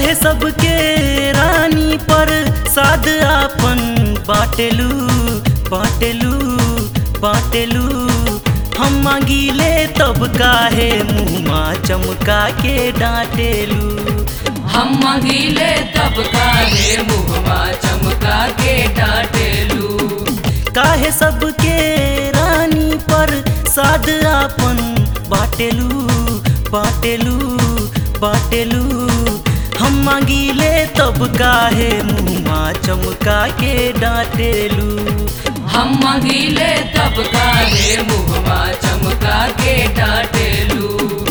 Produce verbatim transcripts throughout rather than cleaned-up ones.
काहे सबके रानी पर साद आपन बाटेलू बाटेलू बाटेलू। हम मांगीले तब काहे मुँहमा चमका के डांटेलू। हम मांगीले तब काहे मुँहमा चमका के डांटेलू। काहे सबके रानी पर साद आपन बाटेलू बाटेलू बाटेलू। हम मांगीले तब काहे मुँहमा चमका के डांटेलू। हम मांगीले तब काहे मुँहमा चमका के डांटेलू।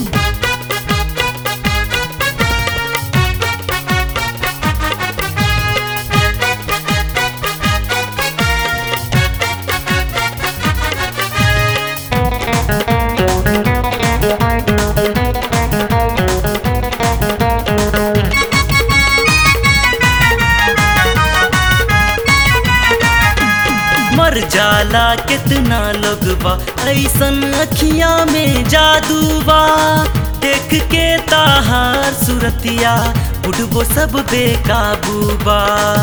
मर जाला कितना लोगवा ऐसन अखियां में जादू बा। देख के ताहार सुरतिया बुढ़बो सब बेकाबू बा।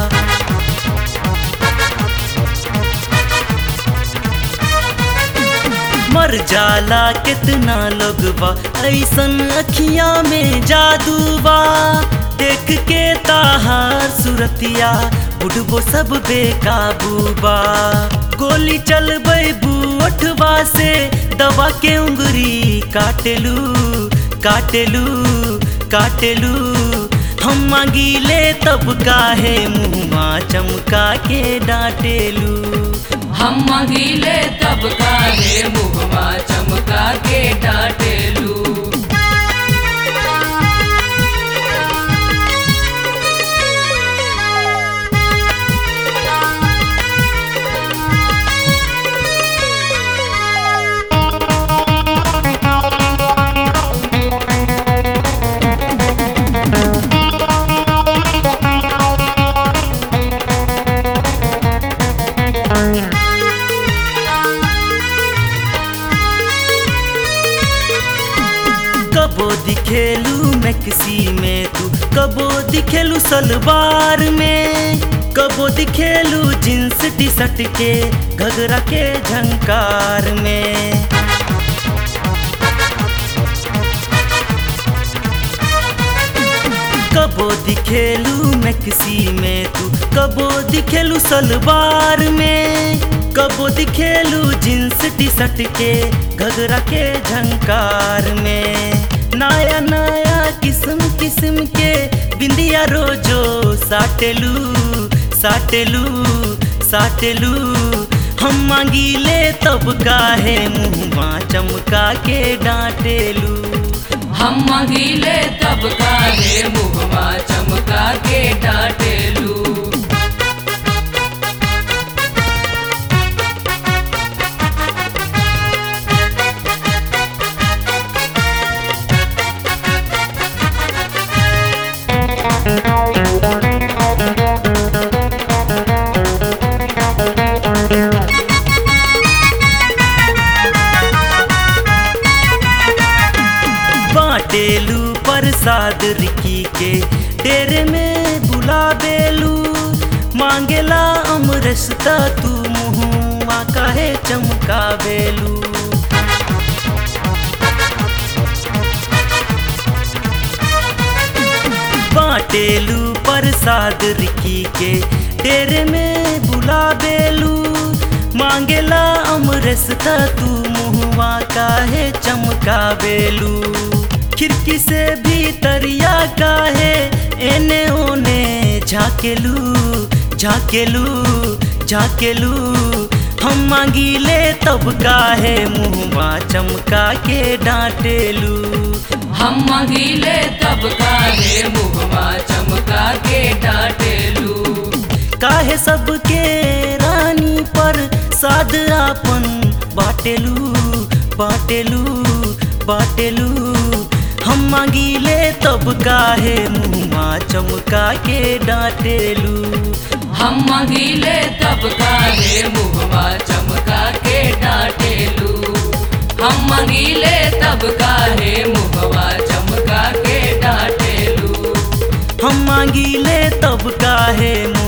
मर जाला कितना लोगवा ऐसन अखियां में जादू बा। देख के ताहार सुरतिया बुढ़बो सब बेकाबू बा। गोली चलबै बूठवा से दवा के उंगली काटेलू काटेलू काटेलू। हम मांगीले तब काहे मुँहमा चमका के डांटेलू। हम मांगीले तब काहे मुँहमा चमका के डांटेलू। कबो दिखेलू मैक्सी में तू, कबो दिखेलू सलवार में, कबो दिखेलू जींस टी शर्ट के घगरा के झंकार में। कबो दिखेलू मैक्सी में तू, कबो दिखेलू सलवार में, कबो दिखेलू जींस टी शर्ट के घगरा के झंकार में। नया नया किस्म किस्म के बिंदिया रोजो साटेलू साटेलू साटेलू। हम मांगीले तब काहे मुँहमा चमका के डांटेलू। हम मांगीले तब काहे मुँहमा चमका के डांटेलू। बाटेलू प्रसाद रिकी के डेरे में बुलावेलू। मांगेला अमरसता तू मुँहमा काहे चमकावेलू। बाटेलू प्रसाद रिकी के डेरे में बुलावेलू। मांगेला अमरसता तू मुँहमा काहे चमकावेलू। खिड़की से भीतरिया काहे एने ओने झाकेलू झाकेलू झाकेलू। हम मांगीले तब काहे मुँहमा चमका के डांटेलू। हम मांगीले तब काहे मुँहमा चमका के डांटेलू। काहे सबके रानी पर साद आपन बाटेलू बाटेलू बाटेलू। हम मांगीले तब काहे मुँहमा चमका के डांटेलू। हम मांगीले तब काहे मुँहमा चमका के डांटेलू। हम मांगीले तब काहे मुँहमा चमका के डांटेलू। हम मंगीले तब काहे